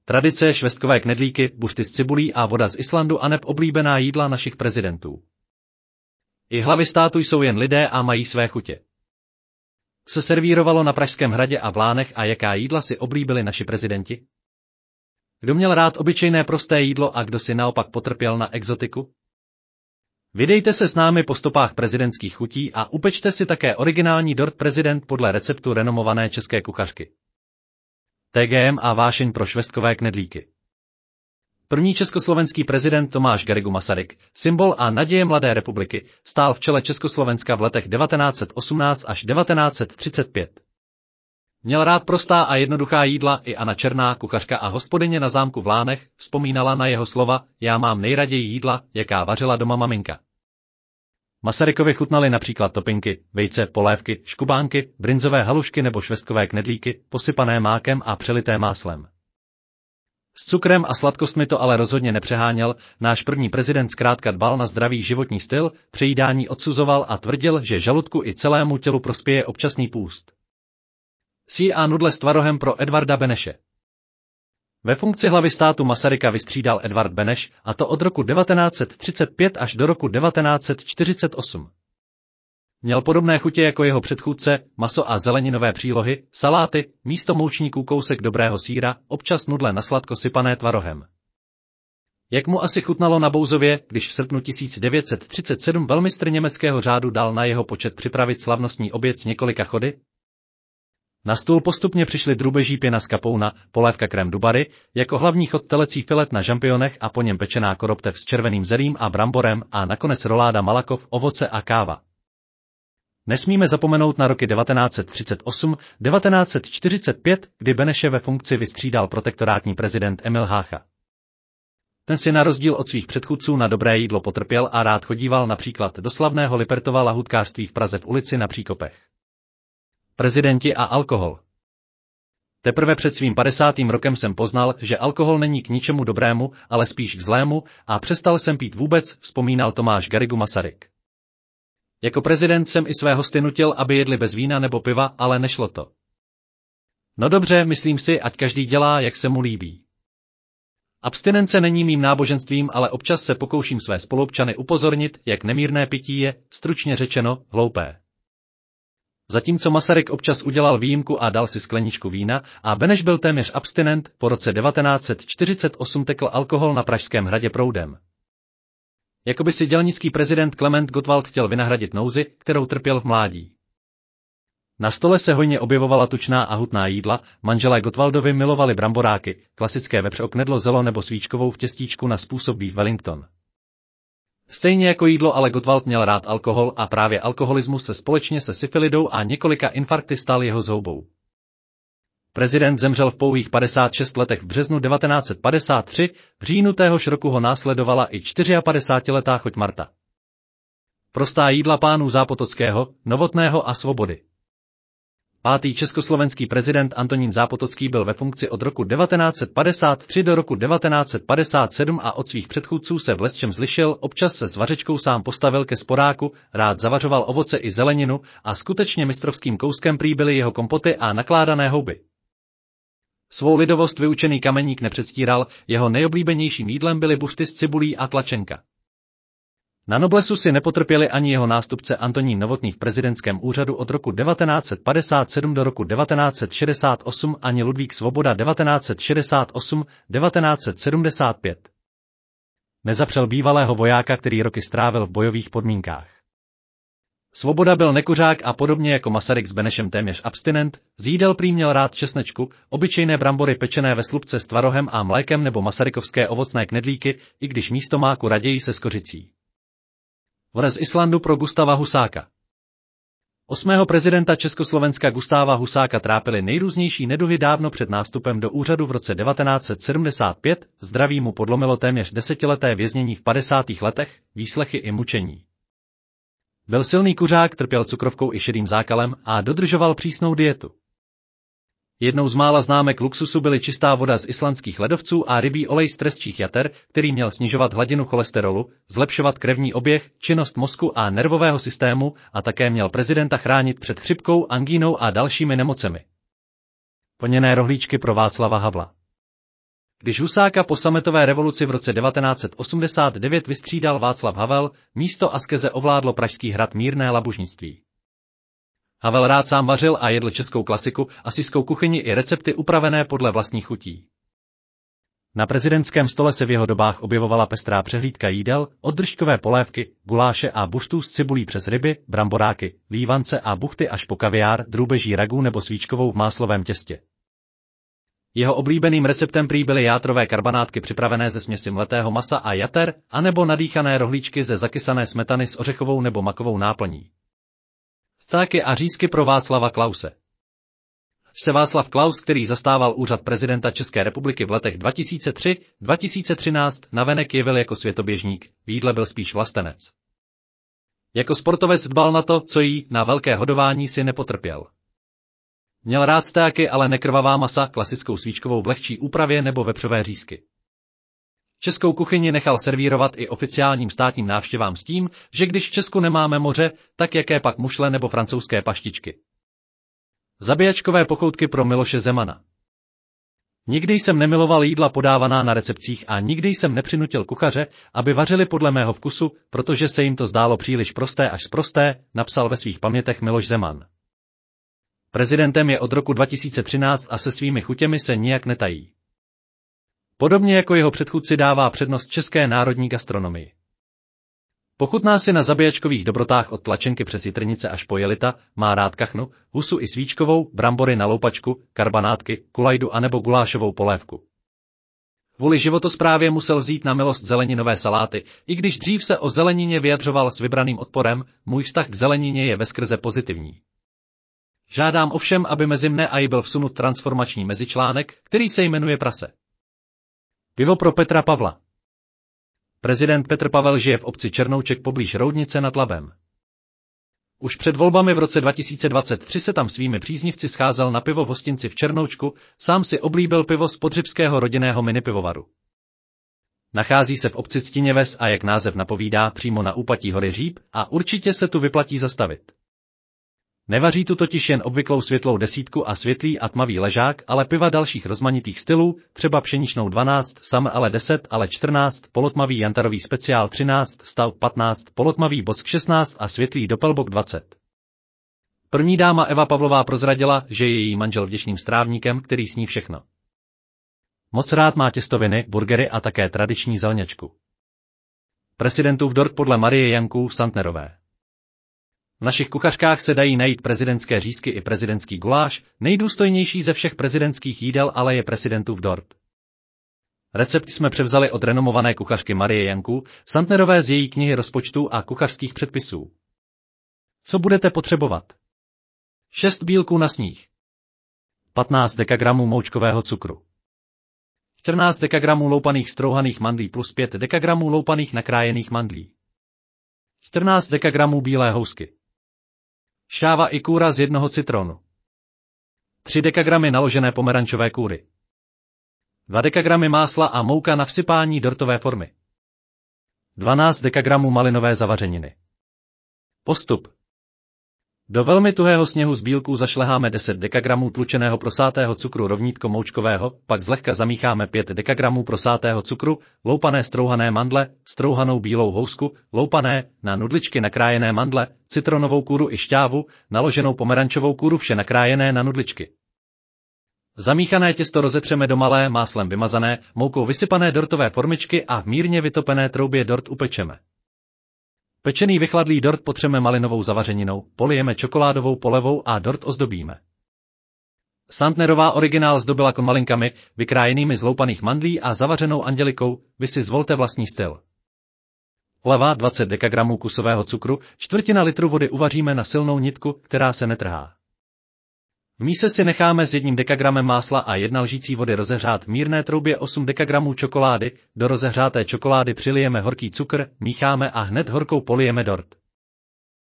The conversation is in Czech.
Tradice, švestkové knedlíky, bušty z cibulí a voda z Islandu aneb oblíbená jídla našich prezidentů. I hlavy státu jsou jen lidé a mají své chutě. Se servírovalo na Pražském hradě a v Lánech a jaká jídla si oblíbili naši prezidenti? Kdo měl rád obyčejné prosté jídlo a kdo si naopak potrpěl na exotiku? Vydejte se s námi po stopách prezidentských chutí a upečte si také originální dort prezident podle receptu renomované české kuchařky. TGM a vášeň pro švestkové knedlíky. První československý prezident Tomáš Garrigue Masaryk, symbol a naděje mladé republiky, stál v čele Československa v letech 1918 až 1935. Měl rád prostá a jednoduchá jídla, i Anna Černá, kuchařka a hospodyně na zámku v Lánech, vzpomínala na jeho slova: já mám nejraději jídla, jaká vařila doma maminka. Masarykovi chutnaly například topinky, vejce, polévky, škubánky, brinzové halušky nebo švestkové knedlíky, posypané mákem a přelité máslem. S cukrem a sladkostmi to ale rozhodně nepřeháněl, náš první prezident zkrátka dbal na zdravý životní styl, přejídání odsuzoval a tvrdil, že žaludku i celému tělu prospěje občasný půst. Sír a nudle s tvarohem pro Edvarda Beneše. Ve funkci hlavy státu Masaryka vystřídal Edvard Beneš, a to od roku 1935 až do roku 1948. Měl podobné chutě jako jeho předchůdce, maso a zeleninové přílohy, saláty, místo moučníků kousek dobrého sýra, občas nudle nasladko sypané tvarohem. Jak mu asi chutnalo na Bouzově, když v srpnu 1937 velmistr německého řádu dal na jeho počet připravit slavnostní oběd s několika chody? Na stůl postupně přišly drůbeží pěna z kapouna, polévka krém du barry, jako hlavní chod telecí filet na žampionech a po něm pečená koroptev s červeným zelím a bramborem a nakonec roláda malakov, ovoce a káva. Nesmíme zapomenout na roky 1938-1945, kdy Beneše ve funkci vystřídal protektorátní prezident Emil Hácha. Ten si na rozdíl od svých předchůdců na dobré jídlo potrpěl a rád chodíval například do slavného Lipertova lahůdkářství v Praze v ulici na Příkopech. Prezidenti a alkohol. Teprve před svým 50. rokem jsem poznal, že alkohol není k ničemu dobrému, ale spíš k zlému, a přestal jsem pít vůbec, vzpomínal Tomáš Garrigue Masaryk. Jako prezident jsem i své hosty nutil, aby jedli bez vína nebo piva, ale nešlo to. No dobře, myslím si, ať každý dělá, jak se mu líbí. Abstinence není mým náboženstvím, ale občas se pokouším své spoluobčany upozornit, jak nemírné pití je, stručně řečeno, hloupé. Zatímco Masaryk občas udělal výjimku a dal si skleničku vína a Beneš byl téměř abstinent, po roce 1948 tekl alkohol na Pražském hradě proudem. Jakoby si dělnický prezident Klement Gottwald chtěl vynahradit nouzi, kterou trpěl v mládí. Na stole se hojně objevovala tučná a hutná jídla, manželé Gottwaldovi milovali bramboráky, klasické vepřoknedlo zelo nebo svíčkovou v těstíčku na způsob beef Wellington. Stejně jako jídlo ale Gottwald měl rád alkohol a právě alkoholismus se společně se syfilidou a několika infarkty stal jeho zhoubou. Prezident zemřel v pouhých 56 letech v březnu 1953, v říjnu téhož roku ho následovala i 54letá choť Marta. Prostá jídla pánů Zápotockého, Novotného a Svobody. Pátý československý prezident Antonín Zápotocký byl ve funkci od roku 1953 do roku 1957 a od svých předchůdců se v lecčem zlišil, občas se s vařečkou sám postavil ke sporáku, rád zavařoval ovoce i zeleninu a skutečně mistrovským kouskem prý byly jeho kompoty a nakládané houby. Svou lidovost vyučený kameník nepředstíral, jeho nejoblíbenějším jídlem byly bušty z cibulí a tlačenka. Na noblesu si nepotrpěli ani jeho nástupce Antonín Novotný v prezidentském úřadu od roku 1957 do roku 1968 ani Ludvík Svoboda 1968-1975. Nezapřel bývalého vojáka, který roky strávil v bojových podmínkách. Svoboda byl nekuřák a podobně jako Masaryk s Benešem téměř abstinent, z jídel prý měl rád česnečku, obyčejné brambory pečené ve slupce s tvarohem a mlékem nebo masarykovské ovocné knedlíky, i když místo máku raději se skořicí. Voda z Islandu pro Gustáva Husáka. 8. prezidenta Československa Gustáva Husáka trápily nejrůznější neduhy dávno před nástupem do úřadu v roce 1975, zdraví mu podlomilo téměř 10leté věznění v 50. letech, výslechy i mučení. Byl silný kuřák, trpěl cukrovkou i šedým zákalem a dodržoval přísnou dietu. Jednou z mála známek luxusu byly čistá voda z islandských ledovců a rybí olej z trestčích jater, který měl snižovat hladinu cholesterolu, zlepšovat krevní oběh, činnost mozku a nervového systému a také měl prezidenta chránit před chřipkou, angínou a dalšími nemocemi. Plněné rohlíčky pro Václava Havla. Když Husáka po sametové revoluci v roce 1989 vystřídal Václav Havel, místo askeze ovládlo Pražský hrad mírné labužnictví. Havel rád sám vařil a jedl českou klasiku, asijskou kuchyni i recepty upravené podle vlastních chutí. Na prezidentském stole se v jeho dobách objevovala pestrá přehlídka jídel, od držkové polévky, guláše a buštů s cibulí přes ryby, bramboráky, lívance a buchty až po kaviár, drůbeží ragu nebo svíčkovou v máslovém těstě. Jeho oblíbeným receptem prý byly játrové karbanátky připravené ze směsi mletého masa a jater, anebo nadýchané rohlíčky ze zakysané smetany s ořechovou nebo makovou náplní. Cáky a řízky pro Václava Klause. Se Václav Klaus, který zastával úřad prezidenta České republiky v letech 2003-2013, navenek jevil jako světoběžník, v jídle byl spíš vlastenec. Jako sportovec dbal na to, co jí, na velké hodování si nepotrpěl. Měl rád stéky, ale nekrvavá masa, klasickou svíčkovou v lehčí úpravě nebo vepřové řízky. Českou kuchyni nechal servírovat i oficiálním státním návštěvám s tím, že když v Česku nemáme moře, tak jaké pak mušle nebo francouzské paštičky. Zabíjačkové pochoutky pro Miloše Zemana. Nikdy jsem nemiloval jídla podávaná na recepcích a nikdy jsem nepřinutil kuchaře, aby vařili podle mého vkusu, protože se jim to zdálo příliš prosté až sprosté, napsal ve svých pamětech Miloš Zeman. Prezidentem je od roku 2013 a se svými chutěmi se nijak netají. Podobně jako jeho předchůdci dává přednost české národní gastronomii. Pochutná si na zabíjačkových dobrotách od tlačenky přes jitrnice až po jelita, má rád kachnu, husu i svíčkovou, brambory na loupačku, karbanátky, kulajdu anebo gulášovou polévku. Kvůli životosprávě musel vzít na milost zeleninové saláty, i když dřív se o zelenině vyjadřoval s vybraným odporem, můj vztah k zelenině je veskrze pozitivní. Žádám ovšem, aby mezi mne a jí byl vsunut transformační mezičlánek, který se jmenuje prase. Pivo pro Petra Pavla. Prezident Petr Pavel žije v obci Černouček poblíž Roudnice nad Labem. Už před volbami v roce 2023 se tam svými příznivci scházel na pivo v hostinci v Černoučku, sám si oblíbil pivo z podřibského rodinného minipivovaru. Nachází se v obci Ctiněves a jak název napovídá přímo na úpatí hory Říp a určitě se tu vyplatí zastavit. Nevaří tu totiž jen obvyklou světlou desítku a světlý a tmavý ležák, ale piva dalších rozmanitých stylů, třeba pšeničnou 12, Summer ale 10, ale 14, polotmavý jantarový speciál 13, Stout 15, polotmavý bock 16 a světlý doppelbock 20. První dáma Eva Pavlová prozradila, že je její manžel vděčným strávníkem, který sní všechno. Moc rád má těstoviny, burgery a také tradiční zelňačku. Prezidentův dort podle Marie Janků Santnerové. V našich kuchařkách se dají najít prezidentské řízky i prezidentský guláš, nejdůstojnější ze všech prezidentských jídel ale je prezidentův dort. Recept jsme převzali od renomované kuchařky Marie Janků Santnerové z její knihy rozpočtů a kuchařských předpisů. Co budete potřebovat? 6 bílků na sníh. 15 dekagramů moučkového cukru. 14 dekagramů loupaných strouhaných mandlí plus 5 dekagramů loupaných nakrájených mandlí. 14 dekagramů bílé housky. Šáva i kůra z 1 citronu. 3 dekagramy naložené pomerančové kůry. 2 dekagramy másla a mouka na vsypání dortové formy. 12 dekagramů malinové zavařeniny. Postup. Do velmi tuhého sněhu z bílků zašleháme 10 dekagramů tlučeného prosátého cukru rovnítko moučkového, pak zlehka zamícháme 5 dekagramů prosátého cukru, loupané strouhané mandle, strouhanou bílou housku, loupané, na nudličky nakrájené mandle, citronovou kůru i šťávu, naloženou pomerančovou kůru vše nakrájené na nudličky. Zamíchané těsto rozetřeme do malé, máslem vymazané, moukou vysypané dortové formičky a v mírně vytopené troubě dort upečeme. Pečený vychladlý dort potřeme malinovou zavařeninou, polijeme čokoládovou polevou a dort ozdobíme. Santnerová originál zdobila konmalinkami, vykrájenými z loupaných mandlí a zavařenou andělikou, vy si zvolte vlastní styl. Poleva 20 dekagramů kusového cukru, 1/4 litru vody uvaříme na silnou nitku, která se netrhá. V míse si necháme s 1 dekagramem másla a 1 lžící vody rozehřát v mírné troubě 8 dekagramů čokolády, do rozehřáté čokolády přilijeme horký cukr, mícháme a hned horkou polijeme dort.